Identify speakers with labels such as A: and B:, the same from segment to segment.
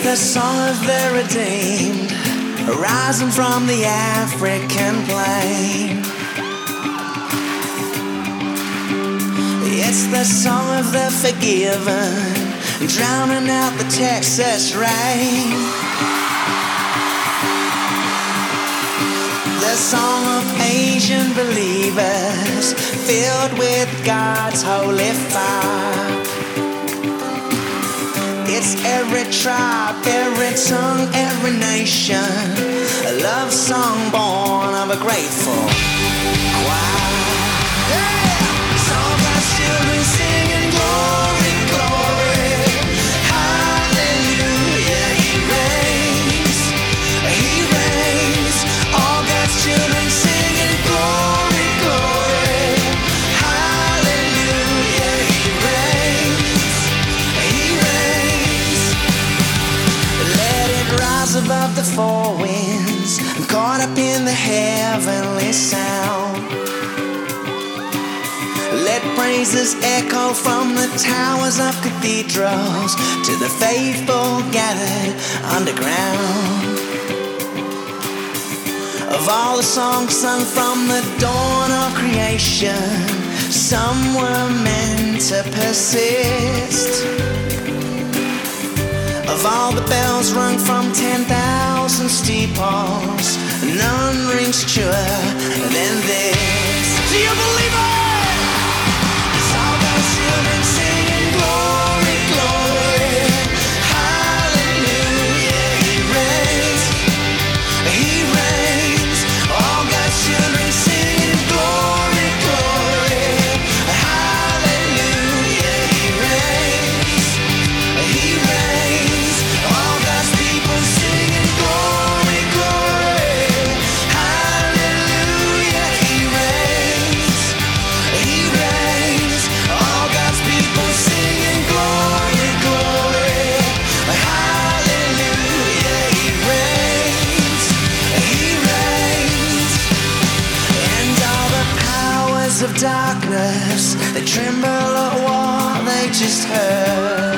A: the song of the redeemed, rising from the African plain. It's the song of the forgiven, drowning out the Texas rain. The song of Asian believers, filled with God's holy fire. It's every tribe, every tongue, every nation, a love song born of a grateful choir. Yeah! It's all God's children singing glory, glory, hallelujah, He reigns, He reigns. All God's children singing glory, glory, hallelujah, He reigns, He reigns. Let it rise above the four winds, caught up in the heavenly sound. Let praises echo from the towers of cathedrals to the faithful gathered underground. Of all the songs sung from the dawn of creation, some were meant to persist. Of all the bells rung from 10,000 steeples, none rings truer than this. Do you believe it? It's all God's children singing glory, glory, hallelujah, He reigns, He reigns. All God's children singing glory, glory, hallelujah, He reigns, He reigns. All God's people singing glory, glory, hallelujah, He reigns, He reigns. All God's people singing glory, glory, hallelujah, He reigns, He reigns. And all the powers of darkness, they tremble at what they just heard.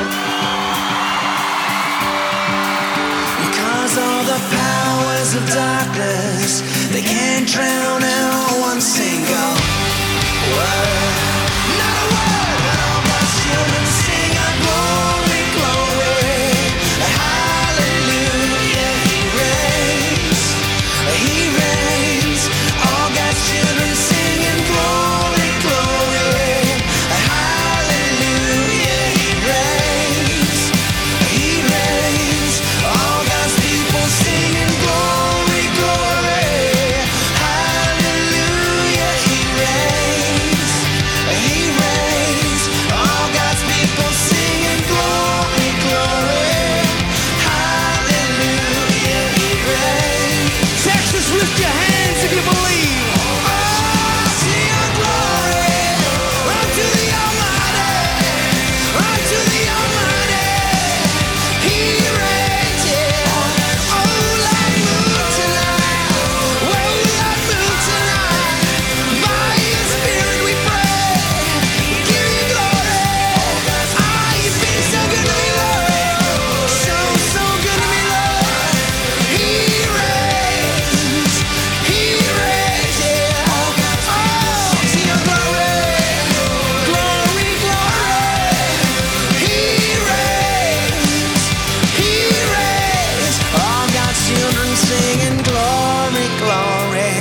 A: Because all the powers of darkness, they can't drown out one single word. Not a word. But all God's children sing a glory, glory, hallelujah, He reigns, He reigns. All God's children singing glory, glory, hallelujah, He reigns, He reigns. All God's people singing glory, glory, hallelujah, He reigns, He reigns. All God's people singing glory, glory, hallelujah, He reigns. Texas, lift your hands if you believe. Oh, sing your glory unto the Almighty, unto the Almighty. He reigns, yeah. Oh, Lord, move tonight. Oh, Lord, move tonight. By Your Spirit we pray. We give You glory. Ah, You've been so good to me, Lord. So, so good to me, Lord. He reigns, yeah. Oh, sing Your glory, glory, glory. He reigns, He reigns. All God's children singing glory, glory,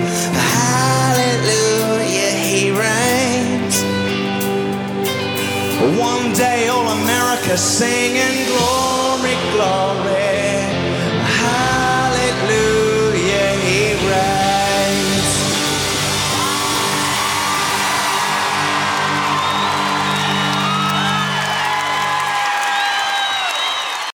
A: hallelujah, He reigns. One day all America singing glory, glory,